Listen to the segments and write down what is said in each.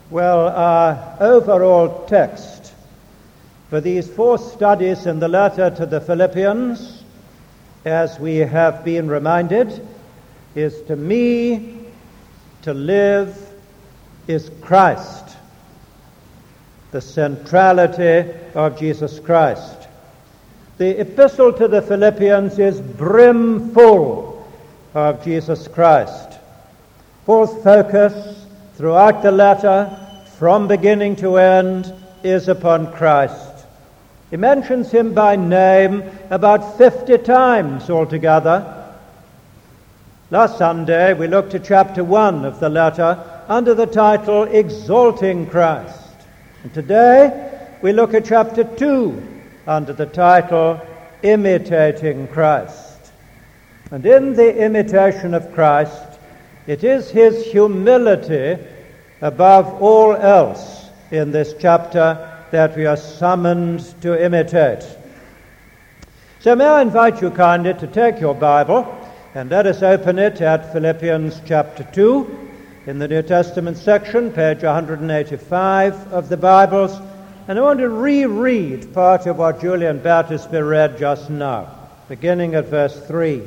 Well, our overall text for these 4 studies in the letter to the Philippians, as we have been reminded, is to me, to live is Christ, the centrality of Jesus Christ. The epistle to the Philippians is brimful of Jesus Christ. Paul's focus throughout the letter, from beginning to end, is upon Christ. He mentions him by name about 50 times altogether. Last Sunday we looked at chapter 1 of the letter under the title Exalting Christ. And today we look at chapter 2 under the title Imitating Christ. And in the imitation of Christ, it is his humility above all else in this chapter that we are summoned to imitate. So may I invite you kindly to take your Bible and let us open it at Philippians chapter 2 in the New Testament section, page 185 of the Bibles. And I want to reread part of what Julian Battersby read just now, beginning at verse 3.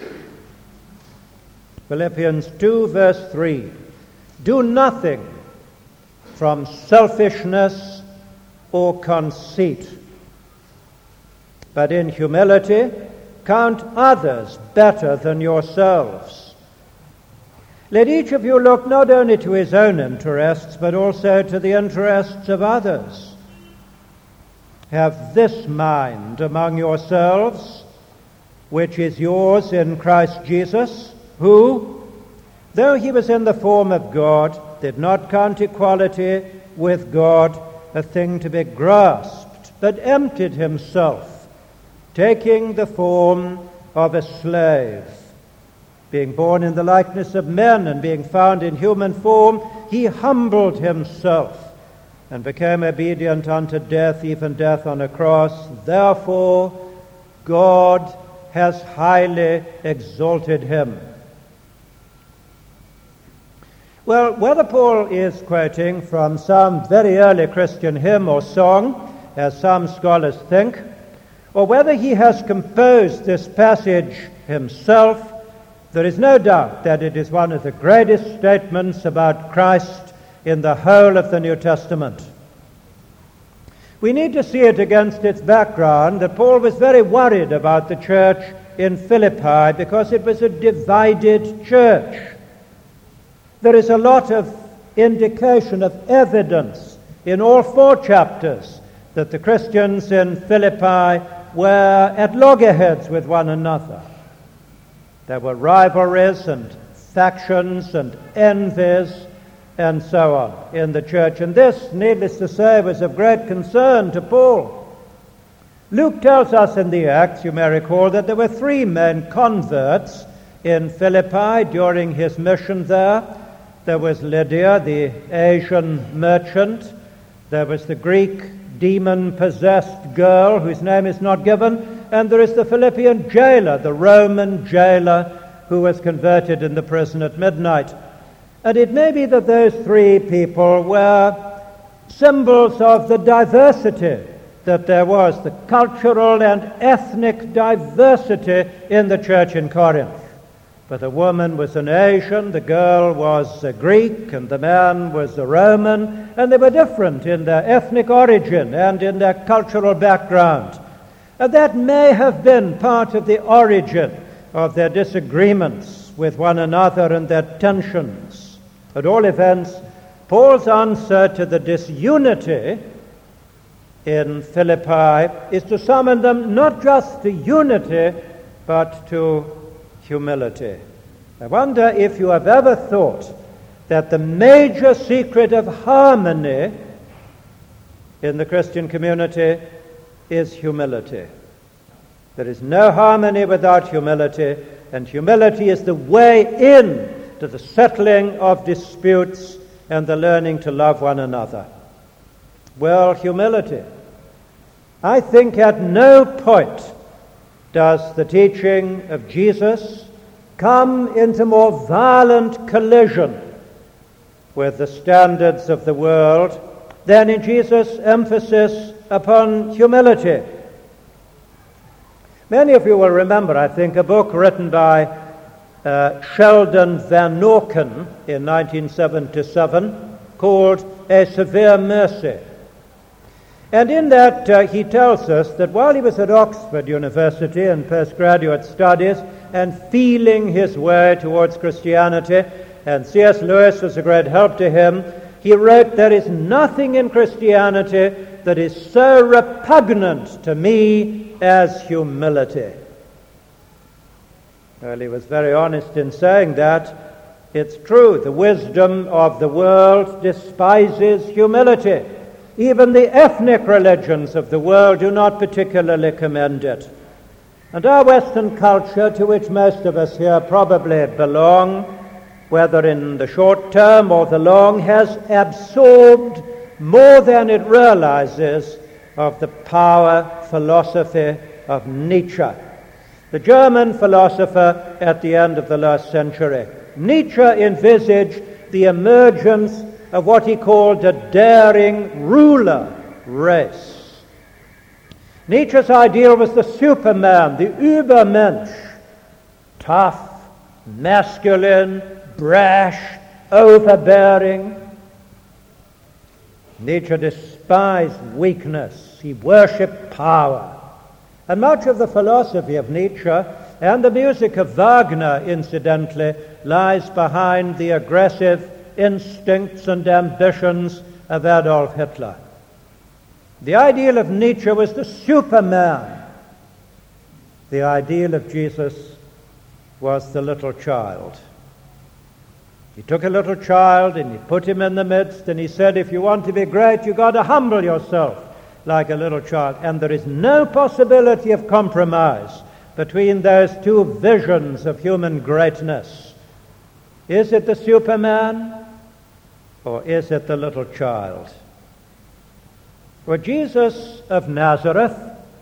Philippians 2, verse 3. Do nothing from selfishness or conceit, but in humility count others better than yourselves. Let each of you look not only to his own interests, but also to the interests of others. Have this mind among yourselves, which is yours in Christ Jesus, who, though he was in the form of God, did not count equality with God a thing to be grasped, but emptied himself, taking the form of a slave. Being born in the likeness of men and being found in human form, he humbled himself and became obedient unto death, even death on a cross. Therefore, God has highly exalted him. Well, whether Paul is quoting from some very early Christian hymn or song, as some scholars think, or whether he has composed this passage himself, there is no doubt that it is one of the greatest statements about Christ in the whole of the New Testament. We need to see it against its background that Paul was very worried about the church in Philippi because it was a divided church. There is a lot of indication of evidence in all 4 chapters that the Christians in Philippi were at loggerheads with one another. There were rivalries and factions and envies and so on in the church. And this, needless to say, was of great concern to Paul. Luke tells us in the Acts, you may recall, that there were 3 main converts in Philippi during his mission there. There was Lydia, the Asian merchant. There was the Greek demon-possessed girl whose name is not given. And there is the Philippian jailer, the Roman jailer, who was converted in the prison at midnight. And it may be that those 3 people were symbols of the diversity that there was, the cultural and ethnic diversity in the church in Corinth. But the woman was an Asian, the girl was a Greek, and the man was a Roman, and they were different in their ethnic origin and in their cultural background. And that may have been part of the origin of their disagreements with one another and their tensions. At all events, Paul's answer to the disunity in Philippi is to summon them not just to unity, but to humility. I wonder if you have ever thought that the major secret of harmony in the Christian community is humility. There is no harmony without humility, and humility is the way in to the settling of disputes and the learning to love one another. Well, humility. I think at no point does the teaching of Jesus come into more violent collision with the standards of the world than in Jesus' emphasis upon humility. Many of you will remember, I think, a book written by Sheldon Van Norken in 1977 called A Severe Mercy. And in that he tells us that while he was at Oxford University in postgraduate studies and feeling his way towards Christianity, and C.S. Lewis was a great help to him, he wrote, "There is nothing in Christianity that is so repugnant to me as humility." Well, he was very honest in saying that. It's true, the wisdom of the world despises humility. Even the ethnic religions of the world do not particularly commend it. And our Western culture, to which most of us here probably belong, whether in the short term or the long, has absorbed more than it realizes of the power philosophy of Nietzsche, the German philosopher at the end of the last century. Nietzsche envisaged the emergence of what he called a daring ruler race. Nietzsche's ideal was the Superman, the Übermensch, tough, masculine, brash, overbearing. Nietzsche despised weakness. He worshipped power. And much of the philosophy of Nietzsche and the music of Wagner, incidentally, lies behind the aggressive instincts and ambitions of Adolf Hitler. The ideal of Nietzsche was the Superman. The ideal of Jesus was the little child. He took a little child and he put him in the midst and he said, if you want to be great, you've got to humble yourself like a little child. And there is no possibility of compromise between those two visions of human greatness. Is it the Superman or is it the little child? Well, Jesus of Nazareth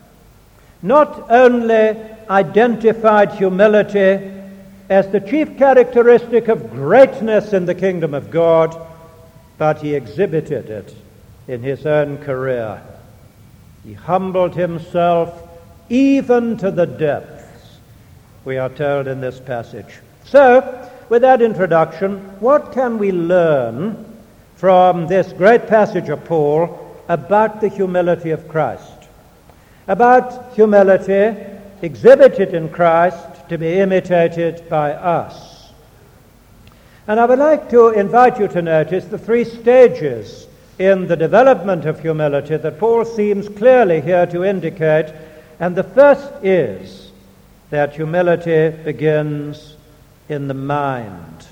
not only identified humility as the chief characteristic of greatness in the kingdom of God, but he exhibited it in his own career. He humbled himself even to the depths, we are told in this passage. So, with that introduction, what can we learn from this great passage of Paul about the humility of Christ? About humility exhibited in Christ to be imitated by us. And I would like to invite you to notice the three stages in the development of humility that Paul seems clearly here to indicate. And the first is that humility begins in the mind.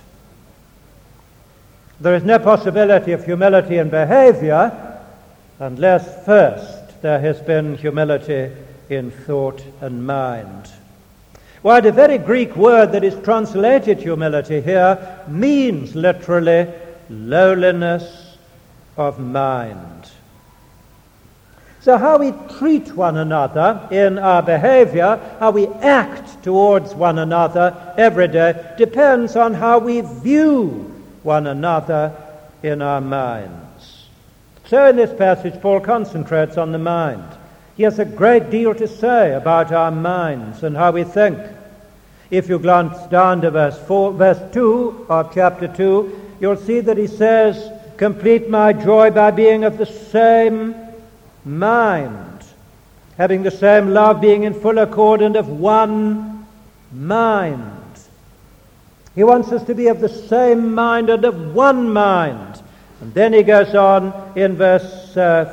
There is no possibility of humility in behavior unless first there has been humility in thought and mind. Why, the very Greek word that is translated humility here means literally lowliness of mind. So how we treat one another in our behavior, how we act towards one another every day, depends on how we view one another in our minds. So in this passage, Paul concentrates on the mind. He has a great deal to say about our minds and how we think. If you glance down to verse 2 of chapter 2, you'll see that he says, complete my joy by being of the same mind, having the same love, being in full accord and of one mind. He wants us to be of the same mind and of one mind. And then he goes on in verse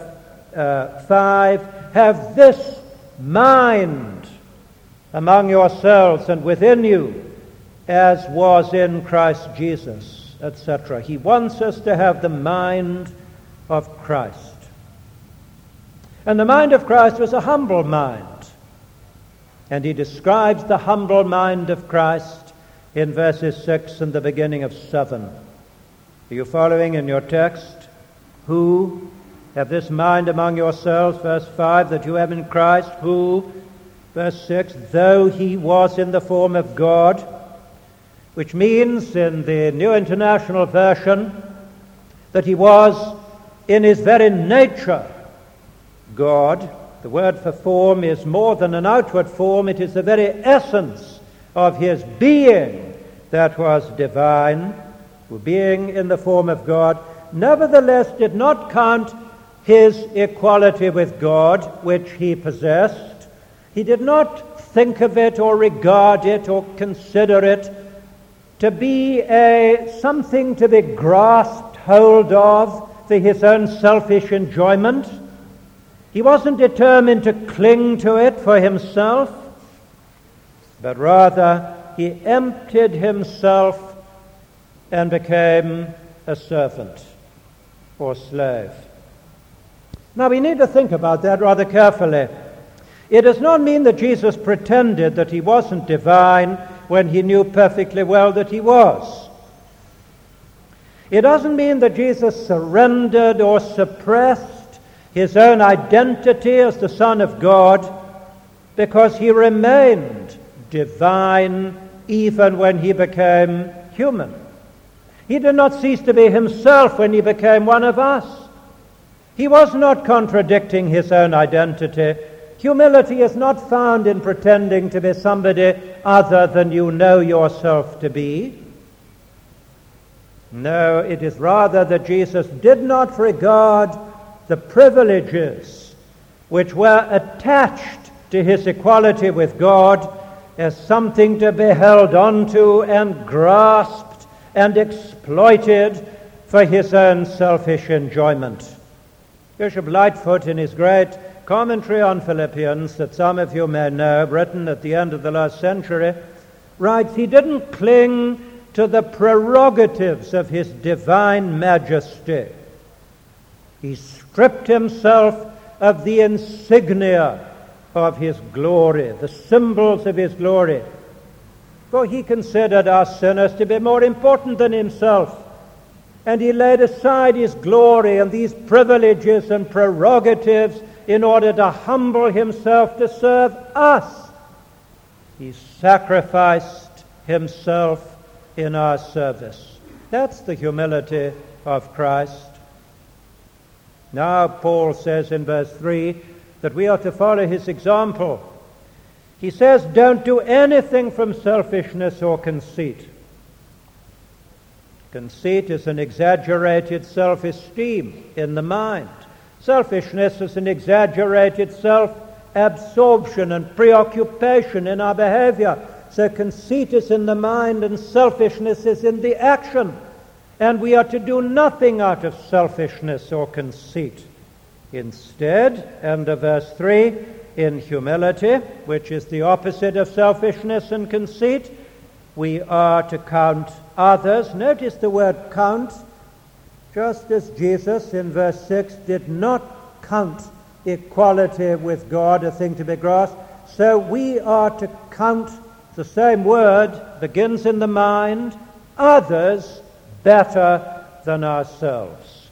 5, have this mind among yourselves and within you, as was in Christ Jesus, etc. He wants us to have the mind of Christ. And the mind of Christ was a humble mind. And he describes the humble mind of Christ in verses 6 and the beginning of 7. Are you following in your text? Who have this mind among yourselves, verse 5, that you have in Christ, who, verse 6, though he was in the form of God, which means in the New International Version, that he was in his very nature God. The word for form is more than an outward form. It is the very essence of his being that was divine, who being in the form of God, nevertheless did not count his equality with God, which he possessed. He did not think of it or regard it or consider it to be something to be grasped hold of for his own selfish enjoyment. He wasn't determined to cling to it for himself, but rather he emptied himself and became a servant or slave. Now we need to think about that rather carefully. It does not mean that Jesus pretended that he wasn't divine when he knew perfectly well that he was. It doesn't mean that Jesus surrendered or suppressed his own identity as the Son of God, because he remained divine even when he became human. He did not cease to be himself when he became one of us. He was not contradicting his own identity. Humility is not found in pretending to be somebody other than you know yourself to be. No, it is rather that Jesus did not regard the privileges which were attached to his equality with God as something to be held onto and grasped and exploited for his own selfish enjoyment. Bishop Lightfoot, in his great commentary on Philippians that some of you may know, written at the end of the last century, writes, he didn't cling to the prerogatives of his divine majesty. He stripped himself of the insignia of his glory, the symbols of his glory, for he considered us sinners to be more important than himself, and he laid aside his glory and these privileges and prerogatives in order to humble himself to serve us. He sacrificed himself in our service. That's the humility of Christ. Now Paul says in verse 3 that we are to follow his example. He says, don't do anything from selfishness or conceit. Conceit is an exaggerated self-esteem in the mind. Selfishness is an exaggerated self-absorption and preoccupation in our behavior. So conceit is in the mind and selfishness is in the action. And we are to do nothing out of selfishness or conceit. Instead, under verse 3, in humility, which is the opposite of selfishness and conceit, we are to count others. Notice the word count. Just as Jesus in verse 6 did not count equality with God a thing to be grasped, so we are to count, the same word begins in the mind, others better than ourselves.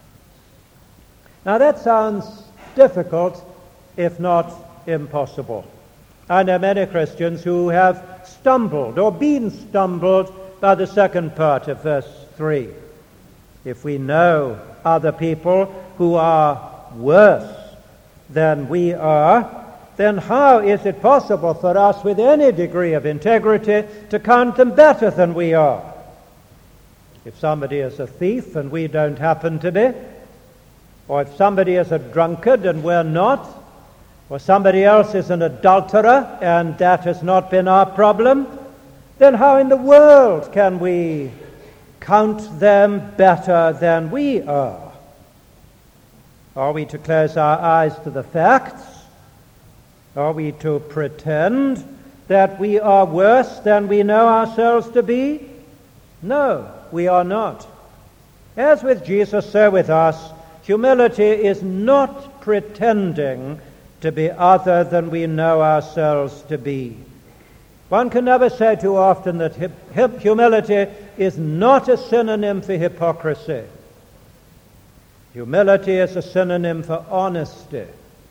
Now that sounds difficult, if not impossible. I know many Christians who have stumbled or been stumbled by the second part of verse 3. If we know other people who are worse than we are, then how is it possible for us with any degree of integrity to count them better than we are? If somebody is a thief and we don't happen to be, or if somebody is a drunkard and we're not, or somebody else is an adulterer and that has not been our problem, then how in the world can we count them better than we are? Are we to close our eyes to the facts? Are we to pretend that we are worse than we know ourselves to be? No, we are not. As with Jesus, so with us, humility is not pretending to be other than we know ourselves to be. One can never say too often that humility is not a synonym for hypocrisy. Humility is a synonym for honesty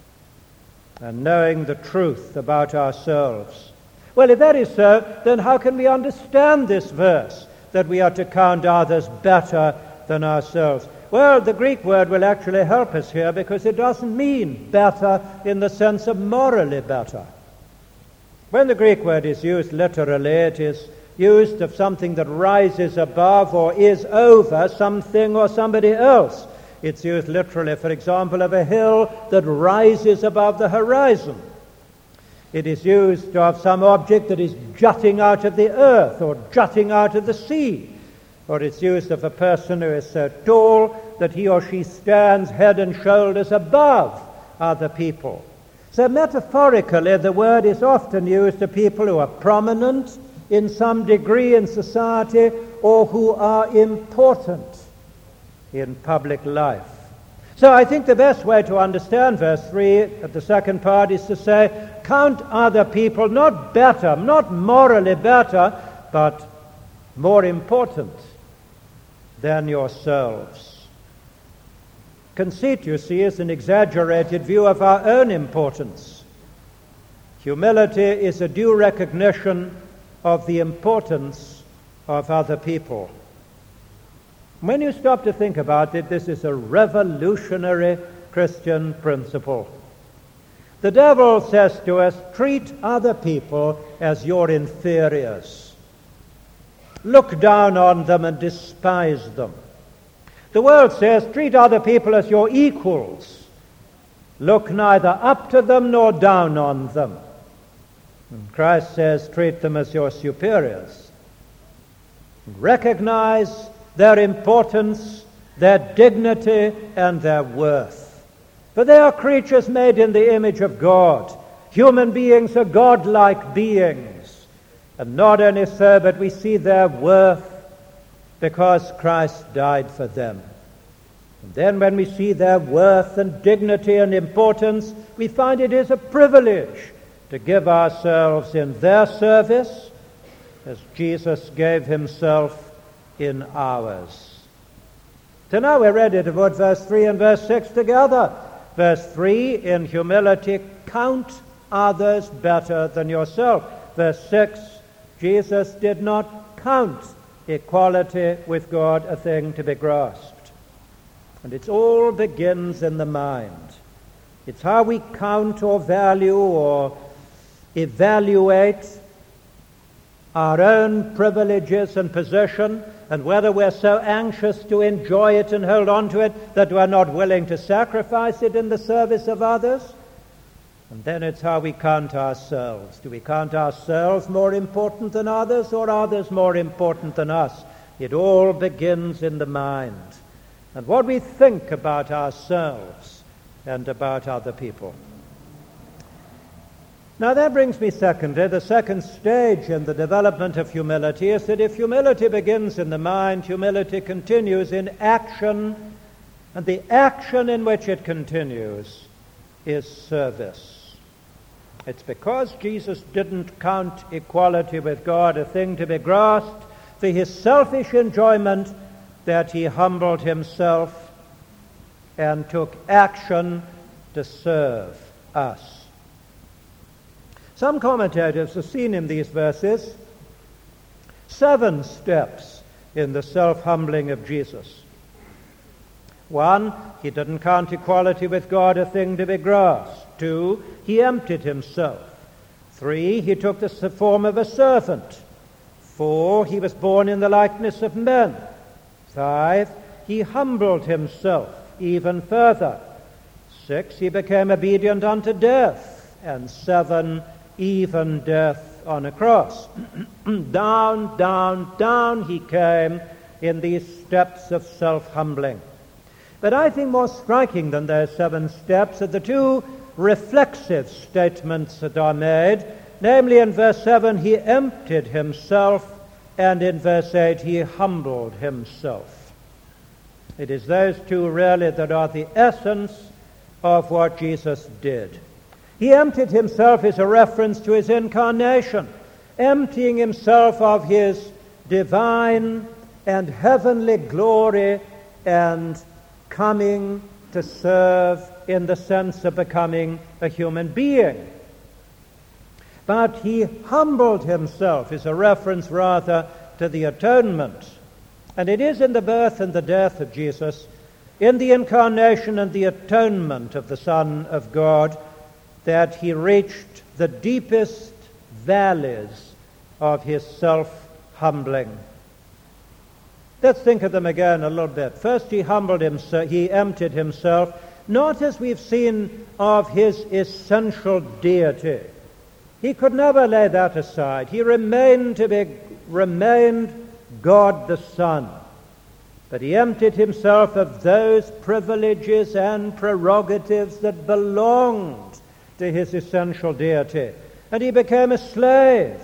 and knowing the truth about ourselves. Well, if that is so, then how can we understand this verse, that we are to count others better than ourselves? Well, the Greek word will actually help us here because it doesn't mean better in the sense of morally better. When the Greek word is used literally, it is used of something that rises above or is over something or somebody else. It's used literally, for example, of a hill that rises above the horizon. It is used of some object that is jutting out of the earth or jutting out of the sea. Or it's used of a person who is so tall that he or she stands head and shoulders above other people. So metaphorically, the word is often used of people who are prominent in some degree in society or who are important in public life. So I think the best way to understand verse 3 at the second part is to say, count other people not better, not morally better, but more important than yourselves. Conceit, you see, is an exaggerated view of our own importance. Humility is a due recognition of the importance of other people. When you stop to think about it, this is a revolutionary Christian principle. The devil says to us, treat other people as your inferiors. Look down on them and despise them. The world says, treat other people as your equals. Look neither up to them nor down on them. And Christ says, treat them as your superiors. Recognize their importance, their dignity, and their worth. For they are creatures made in the image of God. Human beings are God-like beings. And not only so, but we see their worth because Christ died for them. And then when we see their worth and dignity and importance, we find it is a privilege to give ourselves in their service as Jesus gave himself in ours. So now we're ready to put verse 3 and verse 6 together. Verse 3, in humility, count others better than yourself. Verse 6, Jesus did not count equality with God a thing to be grasped. And it all begins in the mind. It's how we count or value or evaluate our own privileges and position, and whether we're so anxious to enjoy it and hold on to it that we're not willing to sacrifice it in the service of others. And then it's how we count ourselves. Do we count ourselves more important than others, or others more important than us? It all begins in the mind. And what we think about ourselves and about other people. Now that brings me secondly, the second stage in the development of humility is that if humility begins in the mind, humility continues in action, and the action in which it continues is service. It's because Jesus didn't count equality with God a thing to be grasped for his selfish enjoyment that he humbled himself and took action to serve us. Some commentators have seen in these verses 7 steps in the self-humbling of Jesus. 1, he didn't count equality with God a thing to be grasped. 2, he emptied himself. 3, he took the form of a servant. 4, he was born in the likeness of men. 5, he humbled himself even further. 6, he became obedient unto death. And 7, even death on a cross. Down, down, down he came in these steps of self-humbling. But I think more striking than those 7 steps are the 2 reflexive statements that are made. Namely, in verse 7, he emptied himself, and in verse 8, he humbled himself. It is those 2 really that are the essence of what Jesus did. He emptied himself is a reference to his incarnation, emptying himself of his divine and heavenly glory and coming to serve in the sense of becoming a human being. But he humbled himself is a reference rather to the atonement. And it is in the birth and the death of Jesus in the incarnation and the atonement of the Son of God that he reached the deepest valleys of his self-humbling. Let's think of them again a little bit. First, he humbled himself, he emptied himself, not as we've seen of his essential deity. He could never lay that aside. He remained God the Son. But he emptied himself of those privileges and prerogatives that belonged to his essential deity. And he became a slave.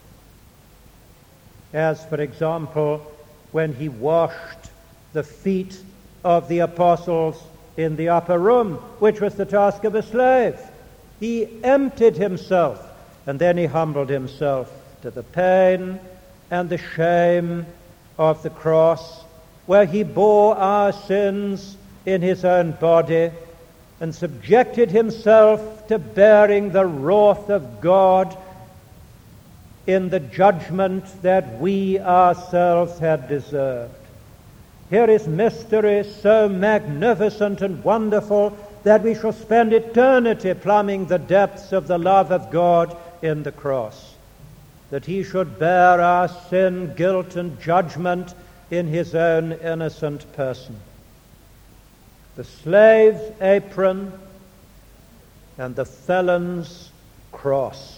As, for example, when he washed the feet of the apostles in the upper room, which was the task of a slave. He emptied himself, and then he humbled himself to the pain and the shame of the cross, where he bore our sins in his own body and subjected himself to bearing the wrath of God in the judgment that we ourselves had deserved. Here is mystery so magnificent and wonderful that we shall spend eternity plumbing the depths of the love of God in the cross, that he should bear our sin, guilt, and judgment in his own innocent person. The slave's apron and the felon's cross.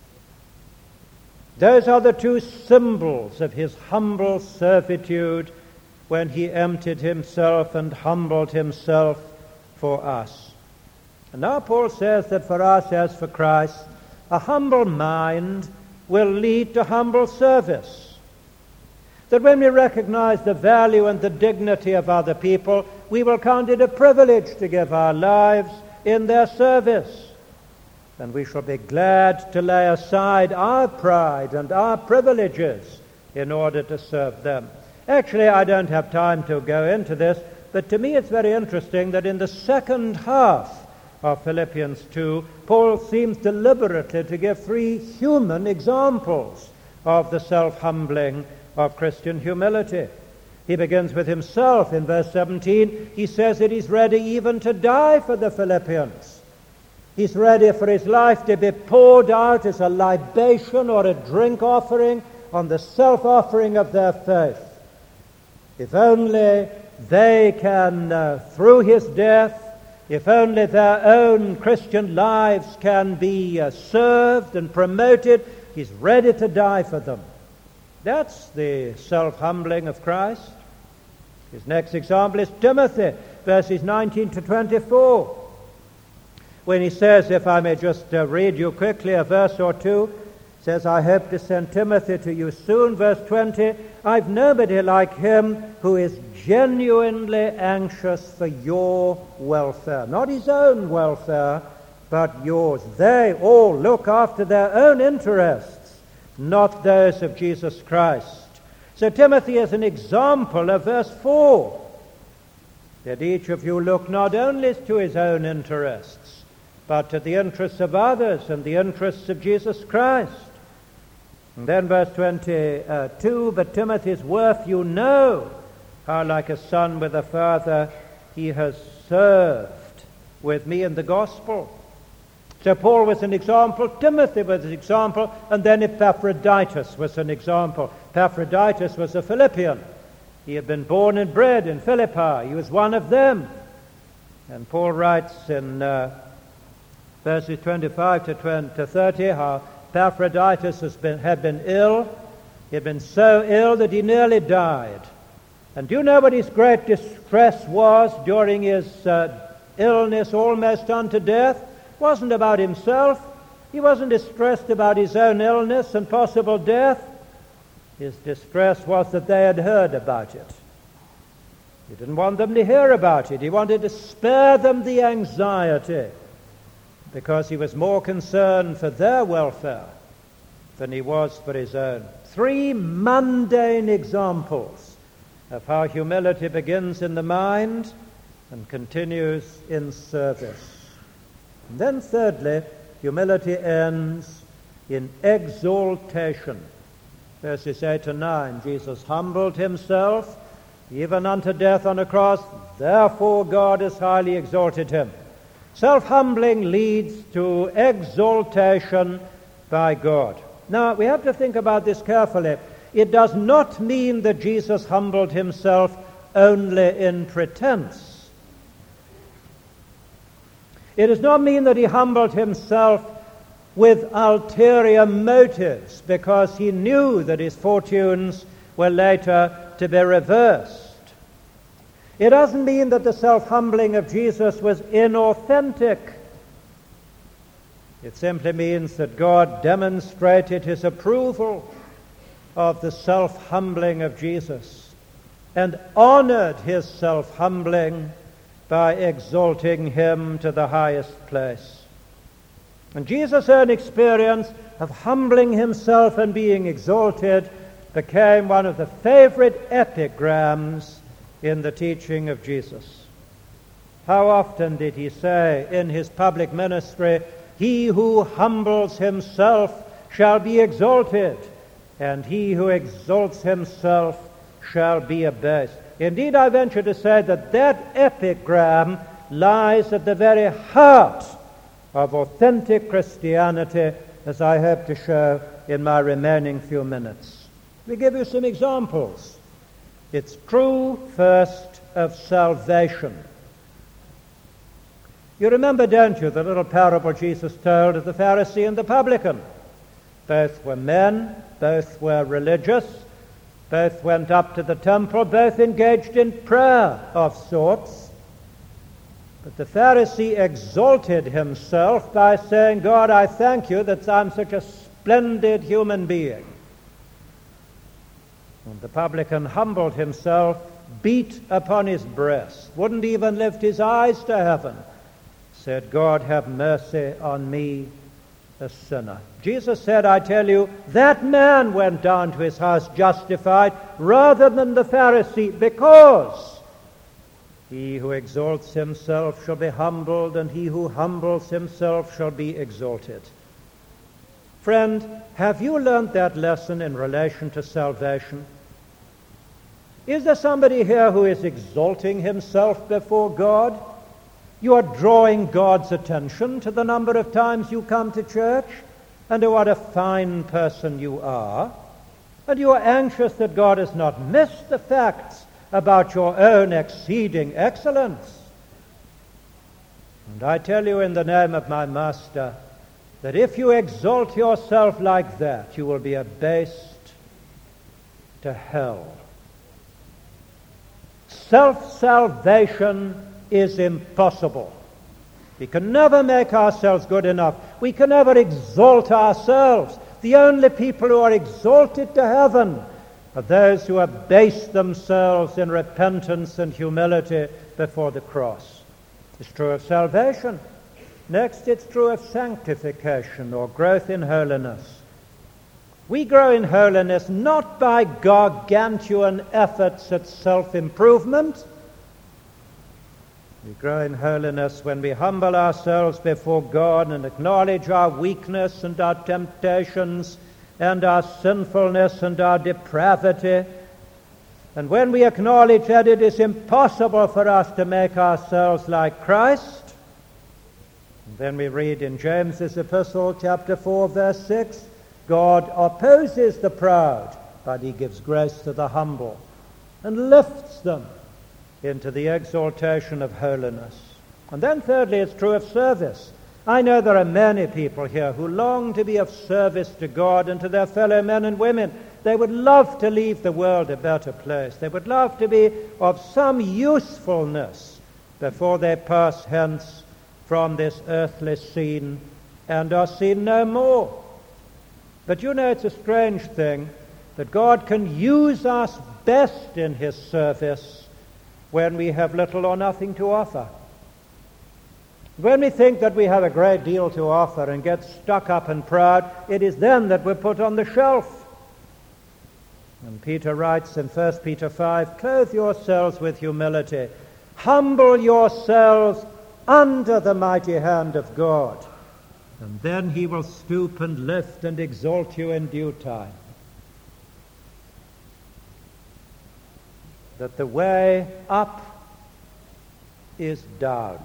Those are the two symbols of his humble servitude when he emptied himself and humbled himself for us. And now Paul says that for us, as for Christ, a humble mind will lead to humble service. That when we recognize the value and the dignity of other people, we will count it a privilege to give our lives in their service. And we shall be glad to lay aside our pride and our privileges in order to serve them. Actually, I don't have time to go into this, but to me it's very interesting that in the second half of Philippians 2, Paul seems deliberately to give three human examples of the self-humbling of Christian humility. He begins with himself. In verse 17, he says that he's ready even to die for the Philippians. He's ready for his life to be poured out as a libation or a drink offering on the self-offering of their faith. If only they can, through his death, if only their own Christian lives can be served and promoted, he's ready to die for them. That's the self-humbling of Christ. His next example is Timothy, verses 19 to 24. When he says, if I may just read you quickly a verse or two, says, I hope to send Timothy to you soon. Verse 20, I've nobody like him who is genuinely anxious for your welfare. Not his own welfare, but yours. They all look after their own interests, not those of Jesus Christ. So Timothy is an example of verse 4, that each of you look not only to his own interests, but to the interests of others and the interests of Jesus Christ. And then verse 22, but Timothy's worth you know, how like a son with a father he has served with me in the gospel. So Paul was an example, Timothy was an example, and then Epaphroditus was an example. Epaphroditus was a Philippian. He had been born and bred in Philippi. He was one of them. And Paul writes in verses 25 to 30 how Epaphroditus had been ill. He had been so ill that he nearly died. And do you know what his great distress was during his illness almost unto death? It wasn't about himself. He wasn't distressed about his own illness and possible death. His distress was that they had heard about it. He didn't want them to hear about it. He wanted to spare them the anxiety, because he was more concerned for their welfare than he was for his own. Three mundane examples of how humility begins in the mind and continues in service. And then thirdly, humility ends in exaltation. Verses 8 to 9, Jesus humbled himself even unto death on a cross. Therefore God has highly exalted him. Self-humbling leads to exaltation by God. Now, we have to think about this carefully. It does not mean that Jesus humbled himself only in pretense. It does not mean that he humbled himself with ulterior motives because he knew that his fortunes were later to be reversed. It doesn't mean that the self-humbling of Jesus was inauthentic. It simply means that God demonstrated his approval of the self-humbling of Jesus and honored his self-humbling by exalting him to the highest place. And Jesus' own experience of humbling himself and being exalted became one of the favorite epigrams in the teaching of Jesus. How often did he say in his public ministry, "He who humbles himself shall be exalted, and he who exalts himself shall be abased." Indeed, I venture to say that that epigram lies at the very heart of authentic Christianity, as I hope to show in my remaining few minutes. We give you some examples. It's true, first, of salvation. You remember, don't you, the little parable Jesus told of the Pharisee and the publican? Both were men, both were religious, both went up to the temple, both engaged in prayer of sorts. But the Pharisee exalted himself by saying, "God, I thank you that I'm such a splendid human being." And the publican humbled himself, beat upon his breast, wouldn't even lift his eyes to heaven, said, "God, have mercy on me, a sinner." Jesus said, "I tell you, that man went down to his house justified rather than the Pharisee, because he who exalts himself shall be humbled, and he who humbles himself shall be exalted." Friend, have you learned that lesson in relation to salvation? Is there somebody here who is exalting himself before God? You are drawing God's attention to the number of times you come to church and to what a fine person you are. And you are anxious that God has not missed the facts about your own exceeding excellence. And I tell you in the name of my Master that if you exalt yourself like that, you will be abased to hell. Self-salvation is impossible. We can never make ourselves good enough. We can never exalt ourselves. The only people who are exalted to heaven are those who abase themselves in repentance and humility before the cross. It's true of salvation. Next, it's true of sanctification or growth in holiness. We grow in holiness not by gargantuan efforts at self-improvement. We grow in holiness when we humble ourselves before God and acknowledge our weakness and our temptations and our sinfulness and our depravity. And when we acknowledge that it is impossible for us to make ourselves like Christ, then we read in James's epistle, chapter 4, verse 6, God opposes the proud, but he gives grace to the humble and lifts them into the exaltation of holiness. And then thirdly, it's true of service. I know there are many people here who long to be of service to God and to their fellow men and women. They would love to leave the world a better place. They would love to be of some usefulness before they pass hence from this earthly scene and are seen no more. But you know, it's a strange thing that God can use us best in his service when we have little or nothing to offer. When we think that we have a great deal to offer and get stuck up and proud, it is then that we're put on the shelf. And Peter writes in 1 Peter 5, "Clothe yourselves with humility. Humble yourselves under the mighty hand of God. And then he will stoop and lift and exalt you in due time." That the way up is down.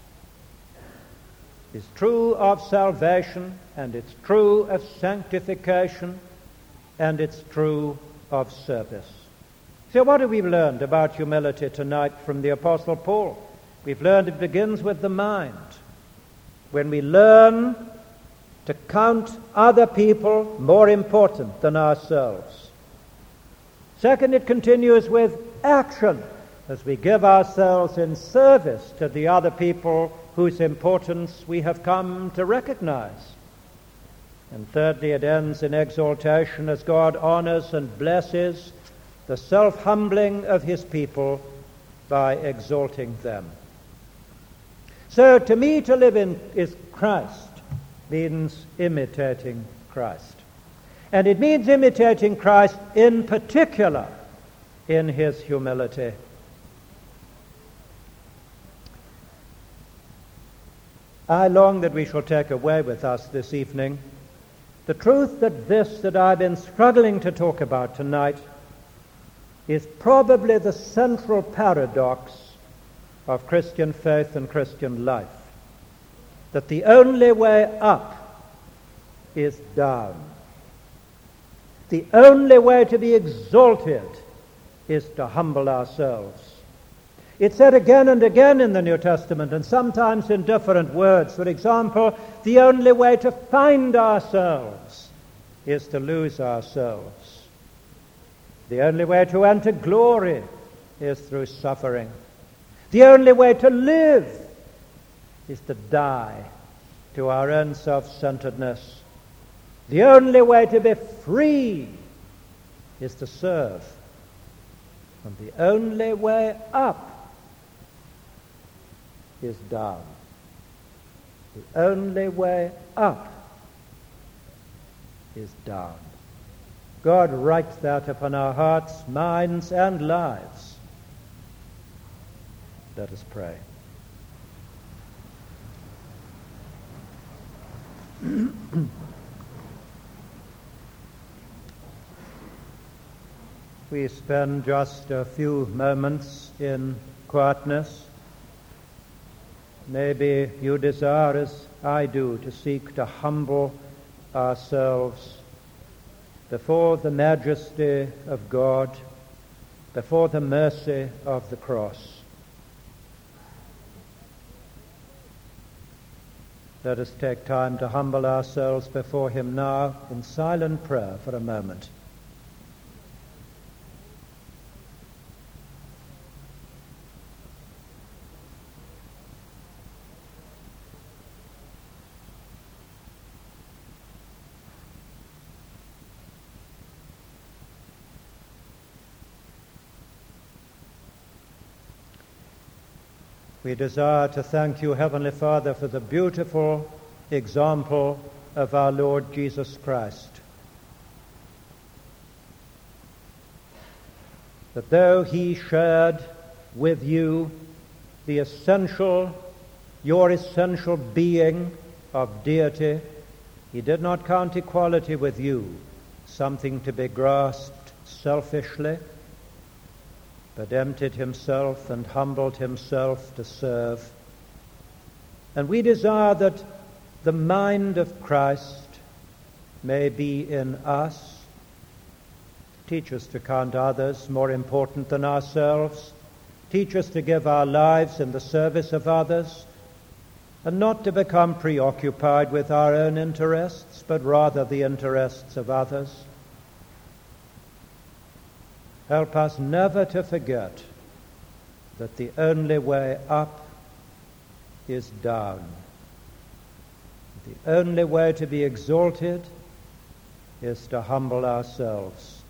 It's true of salvation, and it's true of sanctification, and it's true of service. So what have we learned about humility tonight from the Apostle Paul? We've learned it begins with the mind. When we learn to count other people more important than ourselves. Second, it continues with action, as we give ourselves in service to the other people whose importance we have come to recognize. And thirdly, it ends in exaltation as God honors and blesses the self-humbling of his people by exalting them. So to me, to live in is Christ, means imitating Christ. And it means imitating Christ in particular in his humility. I long that we shall take away with us this evening the truth that this that I've been struggling to talk about tonight is probably the central paradox of Christian faith and Christian life. That the only way up is down. The only way to be exalted is to humble ourselves. It's said again and again in the New Testament, and sometimes in different words. For example, the only way to find ourselves is to lose ourselves. The only way to enter glory is through suffering. The only way to live is to die to our own self-centeredness. The only way to be free is to serve. And the only way up is down. The only way up is down. God write that upon our hearts, minds, and lives. Let us pray. We spend just a few moments in quietness. Maybe you desire, as I do, to seek to humble ourselves before the majesty of God, before the mercy of the cross. Let us take time to humble ourselves before him now in silent prayer for a moment. We desire to thank you, Heavenly Father, for the beautiful example of our Lord Jesus Christ. That though he shared with you the your essential being of deity, he did not count equality with you something to be grasped selfishly, but emptied himself and humbled himself to serve. And we desire that the mind of Christ may be in us. Teach us to count others more important than ourselves. Teach us to give our lives in the service of others, and not to become preoccupied with our own interests, but rather the interests of others. Help us never to forget that the only way up is down. The only way to be exalted is to humble ourselves.